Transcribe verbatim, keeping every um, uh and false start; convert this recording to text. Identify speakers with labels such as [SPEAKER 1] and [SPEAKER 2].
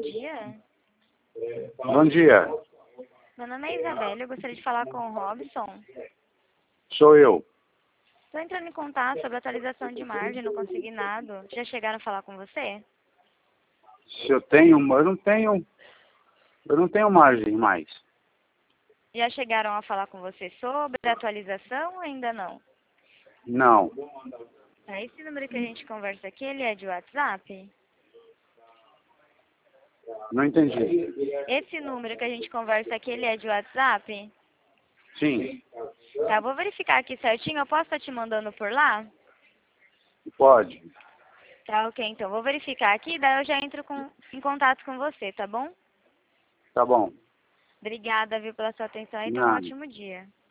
[SPEAKER 1] dia.
[SPEAKER 2] Bom dia.
[SPEAKER 1] Meu nome é Isabela, eu gostaria de falar com o Robson.
[SPEAKER 2] Sou eu.
[SPEAKER 1] Estou entrando em contato sobre a atualização de margem no consignado. Já chegaram a falar com você?
[SPEAKER 2] Se eu tenho, eu não tenho, eu não tenho margem mais.
[SPEAKER 1] Já chegaram a falar com você sobre a atualização ou ainda não?
[SPEAKER 2] Não.
[SPEAKER 1] Tá, esse número que a gente conversa aqui, ele é de WhatsApp?
[SPEAKER 2] Não entendi.
[SPEAKER 1] Esse número que a gente conversa aqui, ele é de WhatsApp?
[SPEAKER 2] Sim.
[SPEAKER 1] Tá, vou verificar aqui certinho. Eu posso estar te mandando por lá?
[SPEAKER 2] Pode.
[SPEAKER 1] Tá, ok. Então, vou verificar aqui, daí eu já entro com, em contato com você, tá bom?
[SPEAKER 2] Tá bom.
[SPEAKER 1] Obrigada, viu, pela sua atenção e tenha um
[SPEAKER 2] Nada.
[SPEAKER 1] ótimo dia.